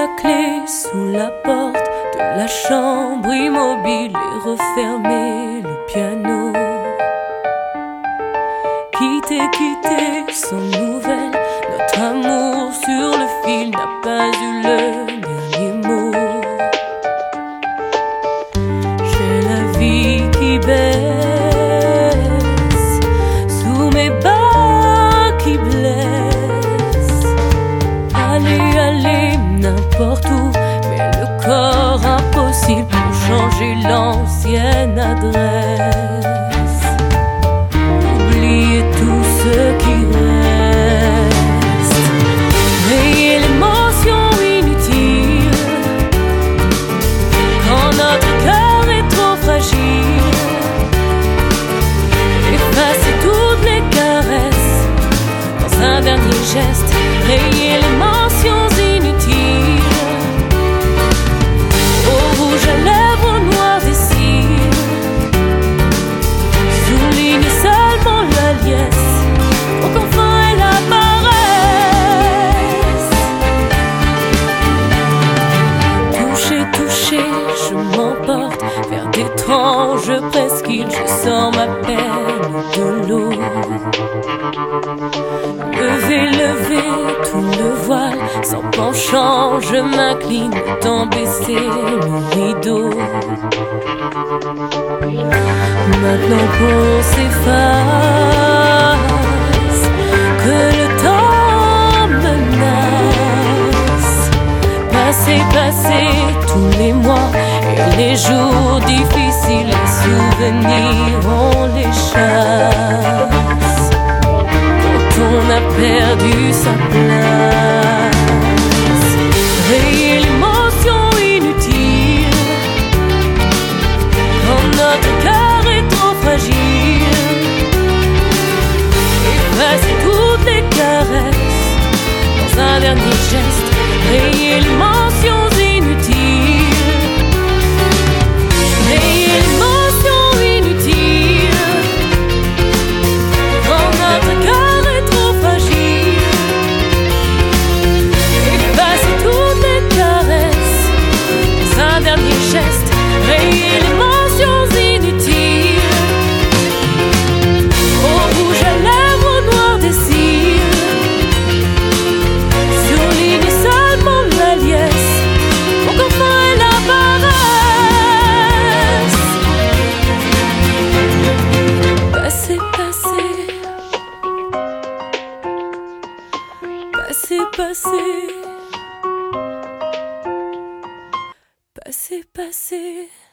la clé sous la porte de la chambre immobile et refermer le piano. Quitté sans nouvelles, notre amour sur le fil n'a pas eu le dernier mot. J'ai la vie qui baisse sous mes bas qui blessent. Aller n'importe où, mais le corps impossible pour changer l'ancienne adresse. Oublier tout ce qui reste, rayer l'émotion inutile quand notre cœur est trop fragile. Effacer toutes les caresses dans un dernier geste, rayer l'émotion inutile. Au rouge à lèvres noir des cils, souligne seulement la liesse pour qu'enfin elle apparaisse. Touché, je m'emporte vers d'étranges presqu'îles. Je sens ma peine de l'eau. Levé, tout le voile, sans penchant, je m'incline, tant baisser le rideau. Maintenant qu'on s'efface, que le temps menace, passé tous les mois et les jours difficiles, les souvenirs on les chasse. On a perdu sa place, rayer l'émotion inutile quand notre cœur est trop fragile. Effacer toutes les caresses dans un dernier geste, rayer l'émotion inutile. Rayer l'émotion inutile quand notre cœur geste, rayer l'émotion inutile. Au rouge à lèvres noir des cils, surligne seulement la liesse pour qu'enfin elle apparaisse. Passé.